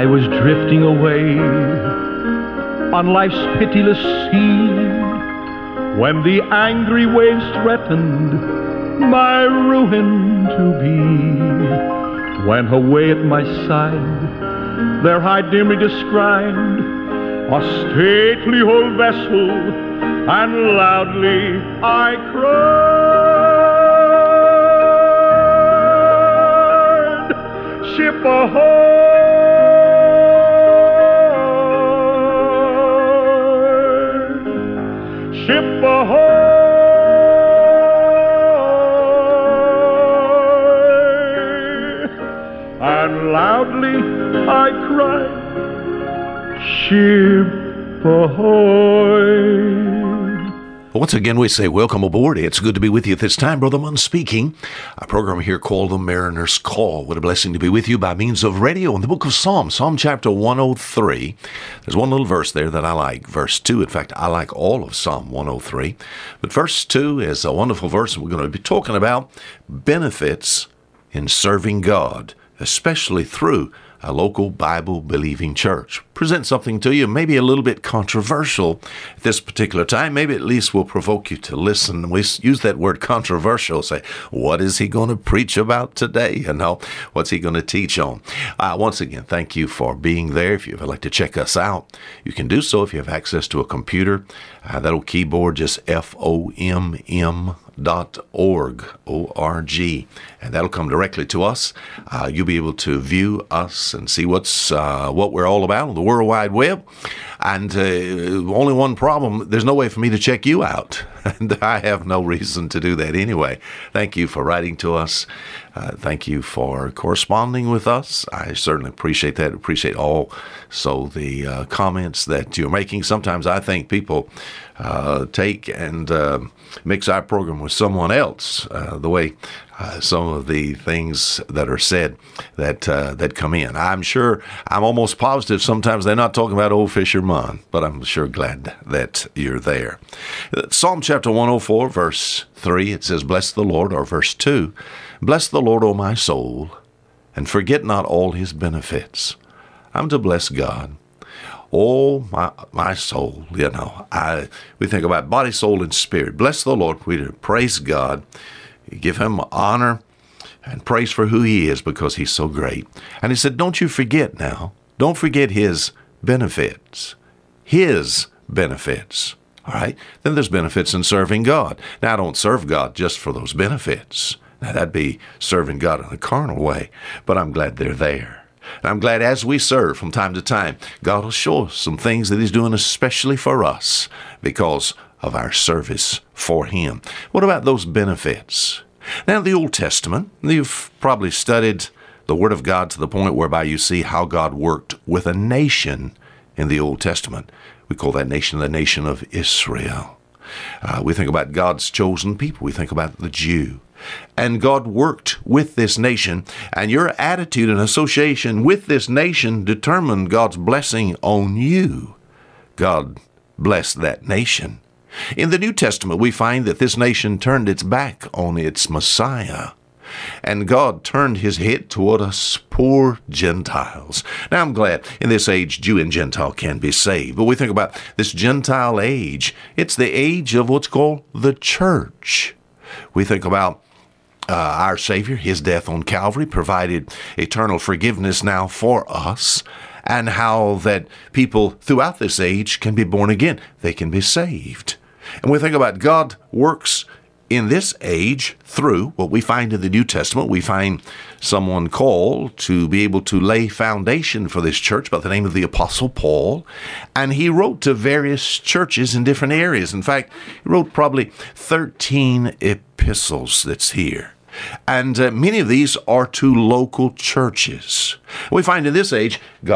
I was drifting away on life's pitiless sea when the angry waves threatened my ruin to be. When away at my side there I dimly descried a stately old vessel, and loudly I cried, "Ship ahoy! Ship ahoy!" And loudly I cried, "Ship ahoy!" Once again, we say welcome aboard. It's good to be with you at this time. Brother Munn speaking. A program here called The Mariner's Call. What a blessing to be with you by means of radio in the book of Psalms, Psalm chapter 103. There's one little verse there that I like, verse 2. In fact, I like all of Psalm 103. But verse 2 is a wonderful verse. We're going to be talking about benefits in serving God, especially through a local Bible-believing church. Present something to you, maybe a little bit controversial at this particular time. Maybe at least will provoke you to listen. We use that word controversial, say, what is he going to preach about today? You know, what's he going to teach on? Once again, thank you for being there. If you'd like to check us out, you can do so if you have access to a computer. That'll keyboard just FOMM.org, O-R-G, and that'll come directly to us. You'll be able to view us and see what we're all about on the World Wide Web. And only one problem, there's no way for me to check you out. And I have no reason to do that anyway. Thank you for writing to us. Thank you for corresponding with us. I certainly appreciate that. Appreciate also the comments that you're making. Sometimes I think people take and mix our program with someone else, the way some of the things that are said that come in. I'm almost positive sometimes they're not talking about old Fisher Munn, but I'm sure glad that you're there. Psalm chapter 104, verse 3, it says, "Bless the Lord," or verse 2, "Bless the Lord, O my soul, and forget not all his benefits." I'm to bless God. Oh, my soul, you know. We think about body, soul, and spirit. Bless the Lord. We praise God. Give him honor and praise for who he is because he's so great. And he said, don't you forget now. Don't forget his benefits. His benefits. All right? Then there's benefits in serving God. Now, I don't serve God just for those benefits. Now, that'd be serving God in a carnal way. But I'm glad they're there. And I'm glad as we serve from time to time, God will show us some things that he's doing especially for us because of our service for him. What about those benefits? Now, in the Old Testament, you've probably studied the Word of God to the point whereby you see how God worked with a nation in the Old Testament. We call that nation the nation of Israel. We think about God's chosen people. We think about the Jew. And God worked with this nation, and your attitude and association with this nation determined God's blessing on you. God blessed that nation. In the New Testament, we find that this nation turned its back on its Messiah, and God turned his head toward us poor Gentiles. Now, I'm glad in this age, Jew and Gentile can be saved, but we think about this Gentile age. It's the age of what's called the church. We think about our Savior, his death on Calvary provided eternal forgiveness now for us, and how that people throughout this age can be born again. They can be saved. And we think about God works in this age through what we find in the New Testament. We find someone called to be able to lay foundation for this church by the name of the Apostle Paul. And he wrote to various churches in different areas. In fact, he wrote probably 13 epistles that's here. And many of these are to local churches. We find in this age,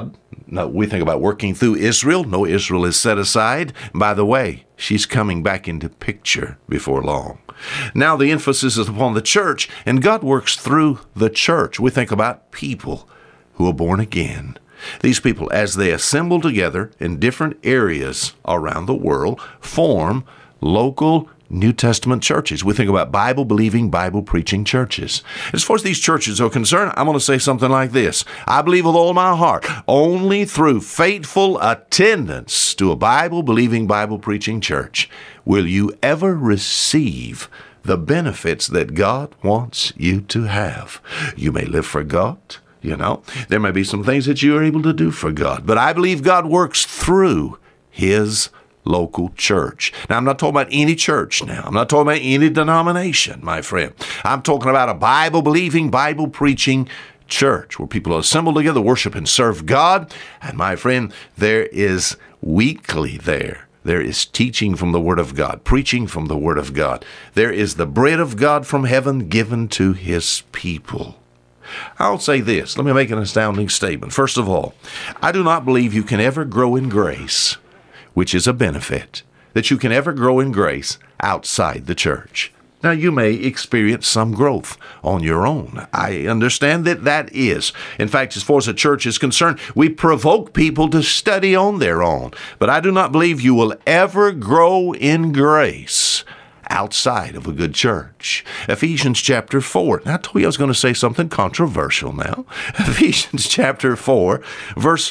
we think about working through Israel. No, Israel is set aside. By the way, she's coming back into picture before long. Now the emphasis is upon the church, and God works through the church. We think about people who are born again. These people, as they assemble together in different areas around the world, form local New Testament churches. We think about Bible-believing, Bible-preaching churches. As far as these churches are concerned, I'm going to say something like this. I believe with all my heart, only through faithful attendance to a Bible-believing, Bible-preaching church will you ever receive the benefits that God wants you to have. You may live for God. There may be some things that you are able to do for God, but I believe God works through His local church. Now, I'm not talking about any church now. I'm not talking about any denomination, my friend. I'm talking about a Bible-believing, Bible-preaching church where people are assembled together, worship and serve God. And my friend, there is weekly there is teaching from the Word of God, preaching from the Word of God. There is the bread of God from heaven given to His people. I'll say this. Let me make an astounding statement. First of all, I do not believe you can ever grow in grace, which is a benefit, that you can ever grow in grace outside the church. Now, you may experience some growth on your own. I understand that is. In fact, as far as the church is concerned, we provoke people to study on their own. But I do not believe you will ever grow in grace outside of a good church. Ephesians chapter 4. Now, I told you I was going to say something controversial now. Ephesians chapter 4, verse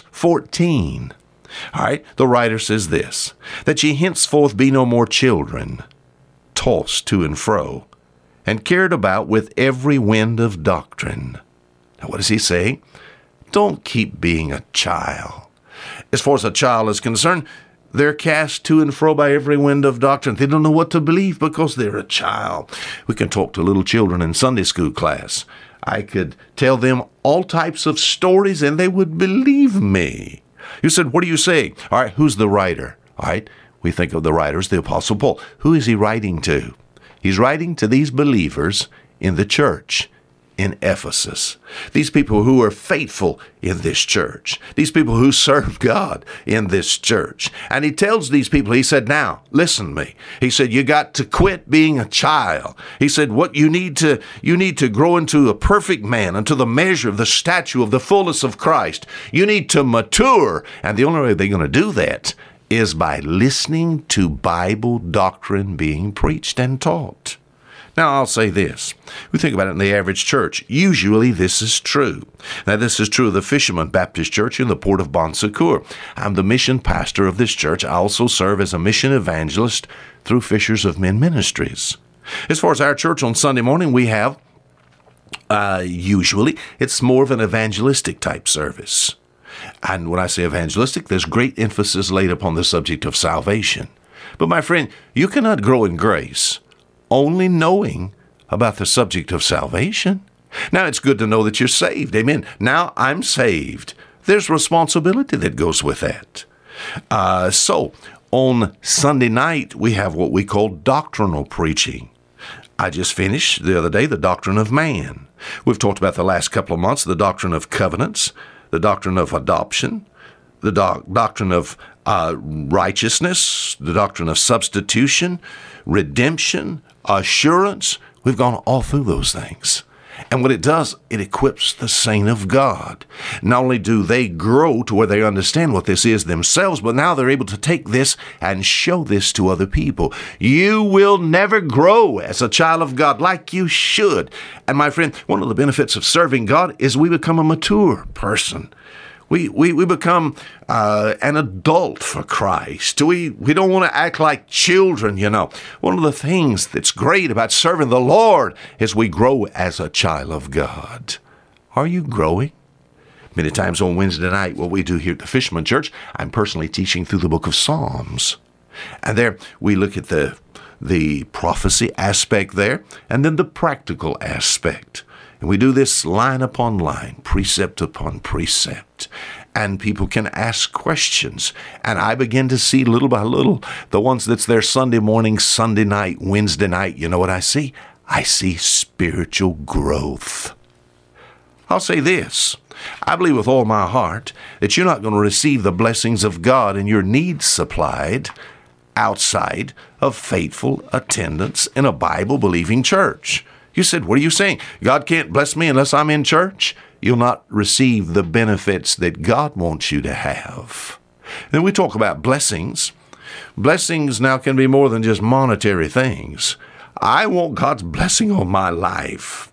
14. All right, the writer says this, that ye henceforth be no more children, tossed to and fro, and carried about with every wind of doctrine. Now, what does he say? Don't keep being a child. As far as a child is concerned, they're cast to and fro by every wind of doctrine. They don't know what to believe because they're a child. We can talk to little children in Sunday school class. I could tell them all types of stories and they would believe me. You said, what are you saying? All right, who's the writer? All right, we think of the writer as the Apostle Paul. Who is he writing to? He's writing to these believers in the church in Ephesus. These people who are faithful in this church. These people who serve God in this church. And he tells these people, he said, now, listen to me. He said, you got to quit being a child. He said, what you need to grow into a perfect man, into the measure of the stature of the fullness of Christ. You need to mature. And the only way they're going to do that is by listening to Bible doctrine being preached and taught. Now, I'll say this. We think about it in the average church. Usually, this is true. Now, this is true of the Fisherman Baptist Church in the port of Bon Secours. I'm the mission pastor of this church. I also serve as a mission evangelist through Fishers of Men Ministries. As far as our church on Sunday morning, we have, usually, it's more of an evangelistic type service. And when I say evangelistic, there's great emphasis laid upon the subject of salvation. But my friend, you cannot grow in grace only knowing about the subject of salvation. Now, it's good to know that you're saved. Amen. Now, I'm saved. There's responsibility that goes with that. So, on Sunday night, we have what we call doctrinal preaching. I just finished the other day the doctrine of man. We've talked about the last couple of months the doctrine of covenants, the doctrine of adoption, the doctrine of righteousness, the doctrine of substitution, redemption, assurance. We've gone all through those things. And what it does, it equips the saint of God. Not only do they grow to where they understand what this is themselves, but now they're able to take this and show this to other people. You will never grow as a child of God like you should. And my friend, one of the benefits of serving God is we become a mature person. We become an adult for Christ. We don't want to act like children, One of the things that's great about serving the Lord is we grow as a child of God. Are you growing? Many times on Wednesday night, what we do here at the Fisherman Church, I'm personally teaching through the book of Psalms. And there we look at the prophecy aspect there, and then the practical aspect. And we do this line upon line, precept upon precept. And people can ask questions. And I begin to see little by little the ones that's there Sunday morning, Sunday night, Wednesday night. You know what I see? I see spiritual growth. I'll say this. I believe with all my heart that you're not going to receive the blessings of God and your needs supplied outside of faithful attendance in a Bible-believing church. You said, what are you saying? God can't bless me unless I'm in church? You'll not receive the benefits that God wants you to have. Then we talk about blessings. Blessings now can be more than just monetary things. I want God's blessing on my life.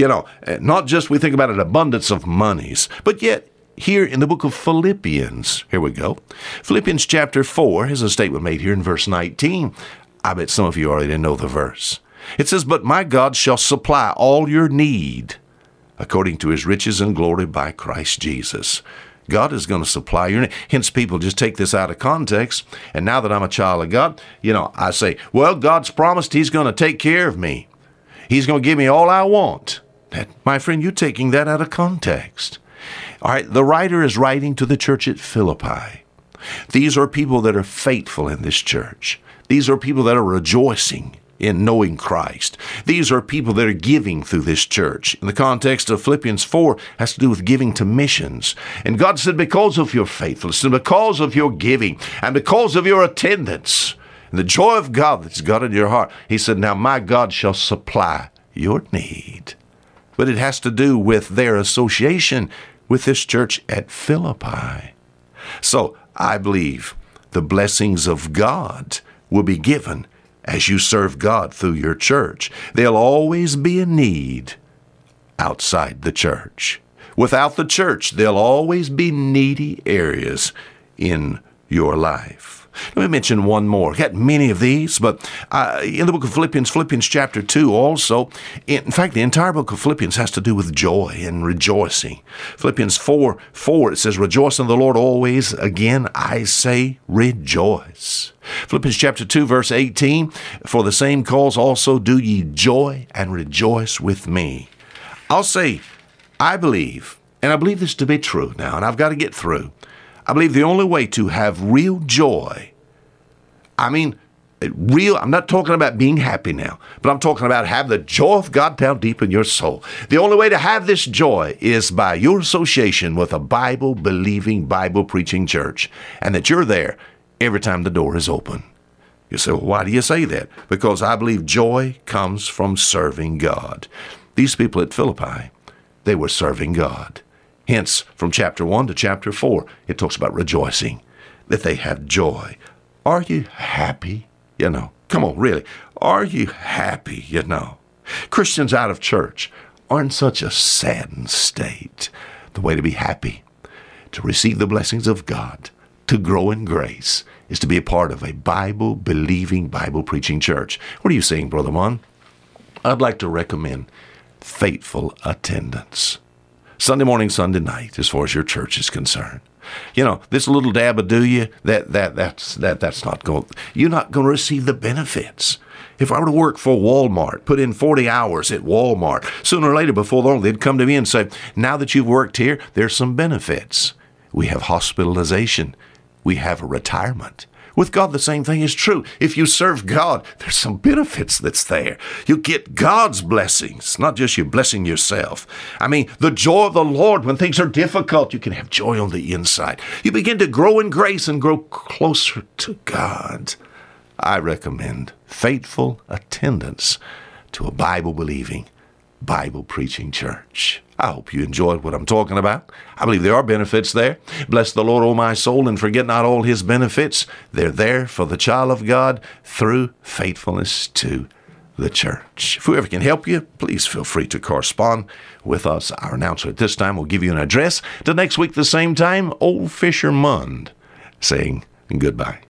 Not just we think about an abundance of monies, but yet here in the book of Philippians, here we go. Philippians chapter 4, here's a statement made here in verse 19. I bet some of you already know the verse. It says, "But my God shall supply all your need according to his riches and glory by Christ Jesus." God is going to supply your need. Hence, people just take this out of context. And now that I'm a child of God, I say, well, God's promised he's going to take care of me. He's going to give me all I want. My friend, you're taking that out of context. All right, the writer is writing to the church at Philippi. These are people that are faithful in this church. These are people that are rejoicing in knowing Christ. These are people that are giving through this church. In the context of Philippians 4, has to do with giving to missions. And God said, because of your faithfulness, and because of your giving, and because of your attendance, and the joy of God that's got in your heart, he said, now my God shall supply your need. But it has to do with their association with this church at Philippi. So I believe the blessings of God will be given as you serve God through your church. There'll always be a need outside the church. Without the church, there'll always be needy areas in your life. Let me mention one more. Got many of these, but in the book of Philippians chapter 2 also, in fact, the entire book of Philippians has to do with joy and rejoicing. Philippians 4, it says, "Rejoice in the Lord always. Again, I say rejoice." Philippians chapter 2, verse 18, "For the same cause also do ye joy and rejoice with me." I'll say, I believe, and I believe this to be true now, and I've got to get through. I believe the only way to have real joy, I'm not talking about being happy now, but I'm talking about have the joy of God down deep in your soul. The only way to have this joy is by your association with a Bible-believing, Bible-preaching church, and that you're there every time the door is open. You say, well, why do you say that? Because I believe joy comes from serving God. These people at Philippi, they were serving God. Hence, from chapter 1 to chapter 4, it talks about rejoicing, that they have joy. Are you happy? Come on, really. Are you happy? Christians out of church are in such a saddened state. The way to be happy, to receive the blessings of God, to grow in grace, is to be a part of a Bible-believing, Bible-preaching church. What are you saying, Brother Mon? I'd like to recommend faithful attendance. Sunday morning, Sunday night, as far as your church is concerned. This little dab of do you, that's not going, you're not going to receive the benefits. If I were to work for Walmart, put in 40 hours at Walmart, sooner or later, before long, they'd come to me and say, now that you've worked here, there's some benefits. We have hospitalization. We have a retirement. With God, the same thing is true. If you serve God, there's some benefits that's there. You get God's blessings, not just you blessing yourself. The joy of the Lord, when things are difficult, you can have joy on the inside. You begin to grow in grace and grow closer to God. I recommend faithful attendance to a Bible-believing, Bible-preaching church. I hope you enjoyed what I'm talking about. I believe there are benefits there. Bless the Lord, O my soul, and forget not all his benefits. They're there for the child of God through faithfulness to the church. If whoever can help you, please feel free to correspond with us. Our announcer at this time will give you an address. Till next week, the same time, Old Fisher Mund saying goodbye.